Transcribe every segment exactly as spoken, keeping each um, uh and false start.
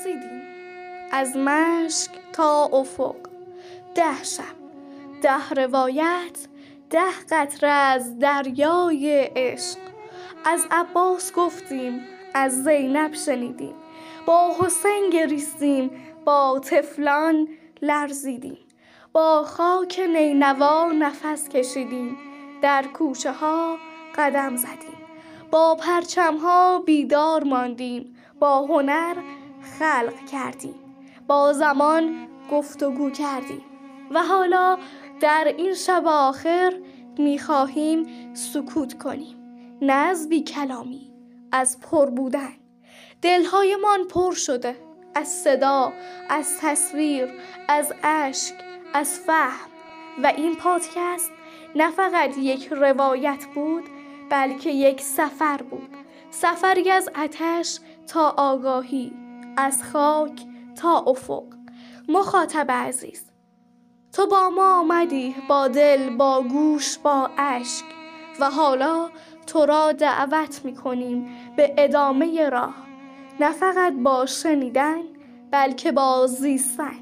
رسیدیم از مشک تا افق، ده شب، ده روایت، ده قطره از دریای عشق. از عباس گفتیم، از زینب شنیدیم، با حسین گریستیم، با طفلان لرزیدیم، با خاک نینوا نفس کشیدیم، در کوچه ها قدم زدیم، با پرچم ها بیدار ماندیم، با هنر خلق کردیم، با زمان گفتگو کردیم و حالا در این شب آخر می‌خواهیم سکوت کنیم، نه از بی کلامی، از پر بودن. دلهایمان پر شده از صدا، از تصویر، از اشک، از فهم. و این پادکست نه فقط یک روایت بود، بلکه یک سفر بود، سفری از آتش تا آگاهی، از خاک تا افق. مخاطب عزیز، تو با ما آمدی، با دل، با گوش، با اشک، و حالا تو را دعوت می‌کنیم به ادامه راه، نه فقط با شنیدن، بلکه با زیستن.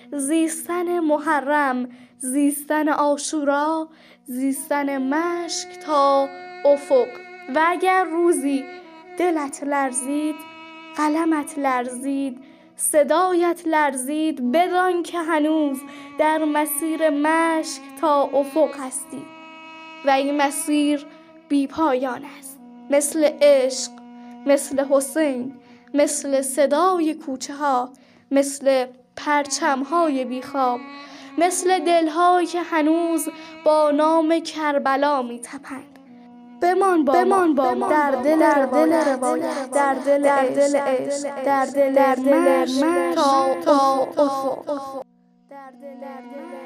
زیستن محرم، زیستن عاشورا، زیستن مشک تا افق. و اگر روزی دلت لرزید، قلمت لرزید، صدایت لرزید، بدان که هنوز در مسیر مشک تا افق هستی و این مسیر بی پایان است. مثل عشق، مثل حسین، مثل صدای کوچه ها، مثل پرچم های بیخواب، مثل دلهایی که هنوز با نام کربلا می تپند. بمان با بمان با ما در دل روایت، در دل عشق، در دل مشک تا افق.